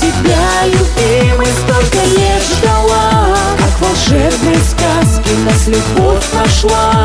тебя, любимый, столько лет ждала. Как в волшебной сказке нас любовь нашла.